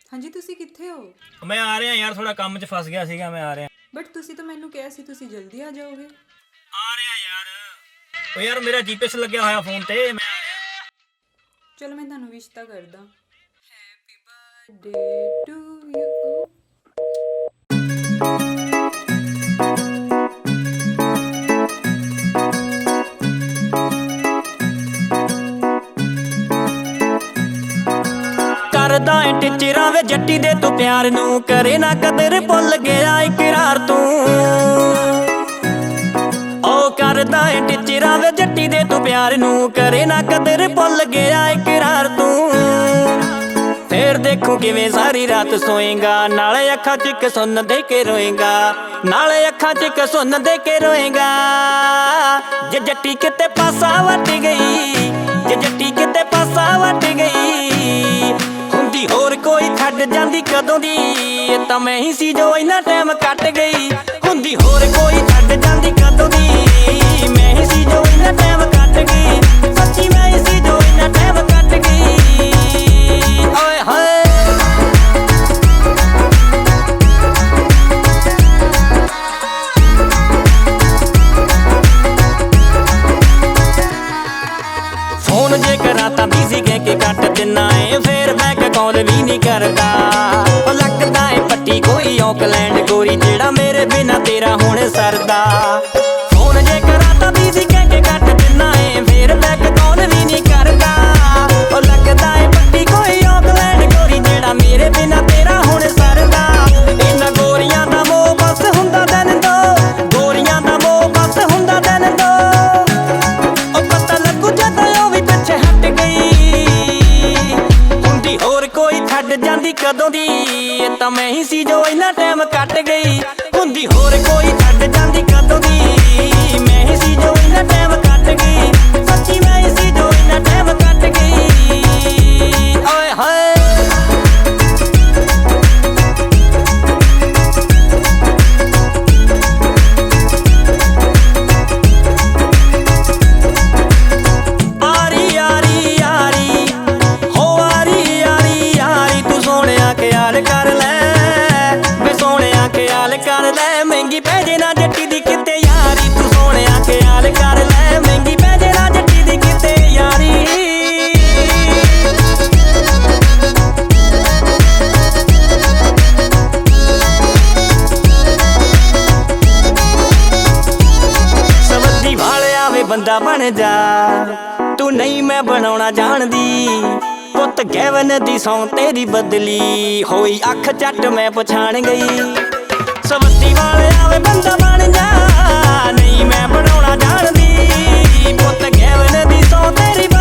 ਹਾਂਜੀ ਤੁਸੀਂ ਕਿੱਥੇ ਹੋ? मैं आ रहा यार, थोड़ा काम च फस गया सीगा। मैं आ रहा ਬਟ ਤੁਸੀਂ ਤਾਂ ਮੈਨੂੰ ਕਿਹਾ ਸੀ ਤੁਸੀਂ ਜਲਦੀ ਆ ਜਾਓਗੇ। यार ओ यार मेरा जीपीएस लग्या होया फोन ते। मैं आ रहा। ਚਲੋ ਮੈਂ ਤੁਹਾਨੂੰ ਵਿਸ਼ ਤਾਂ ਕਰਦਾ। Happy birthday to you. करदा ऐ टिचरा वे जट्टी दे तू प्यार नू, करे ना कदर भुल गया इकरार तू। ओ करदा ऐ टिचरा वे जट्टी दे तू प्यार नू, करे ना कदर भुल गया इकरार तू। फिर देखूं किवें सारी रात सोएगा, नाले अखां च इक सुन दे के रोएगा, नाले अखां च इक सुन दे के रोएगा। जे जट्टी किते पासा वट गई, जे जट्टी किते पासा वट गई, हुंदी होर कोई छड्ड जांदी कदों दी, तां मैं ही सी जो इन्ना टाइम कट गई। हुंदी होर कोई छड्ड जांदी कदों दी, मैं ही सी जो इन्ना टाइम कट गई। सच्ची मैं ही सी जो इन्ना टाइम कट गई। ओए हाय फोन जे करा तां बिजी कह के कट दिना है, फिर बैक कॉल भी नहीं करता। ओ लगदा है पट्टी कोई ऑकलैंड गोरी, जेड़ा मेरे बिना तेरा हुण सरदा। फोन जे करा तां बिजी कह के कट दिना है, फिर बैक कॉल भी नहीं करदा। ओ लगदा है पट्टी कोई ऑकलैंड गोरी, जेड़ा मेरे बिना तेरा हुण सरदा। इन्हां गोरियां दा मोह बस हुंदा दिन दो, गोरियां दा मोह बस हुंदा दिन दो। ओ पता लगू जदों ओ भी पिछे हट गई, हुंदी होर कोई छड्ड जांदी कदों दी, तां मैं ही सी जो इन्ना टाइम कट गई। हुंदी होर कोई छड्ड जांदी कदों दी, मैं ही सी जो इन्ना टाइम कट गई। सच्ची मैं ही सी जो इन्ना टाइम कट गई। ओए हाय आरी यारी यारी हो आरी यारी यारी, तू सोहणिया ख्याल कर लै, वे सोहणिया ख्याल कर लै। महंगी पै जे ना जट्टी दी किते यारी, तू सोहणिया ख्याल कर लै, महंगी पै जे ना जट्टी दी किते यारी। सवद्दी वालिया वे बंदा बन जा, तू नहीं मैं बनाउणा जाणदी। पुत गैवन दी सौं तेरी बदली होई, अख झट मैं पछाण गई। सवद्दी वालिया वे बंदा बन जा, नहीं मैं बनाउणा जाणदी। पुत गैवन दी सौं तेरी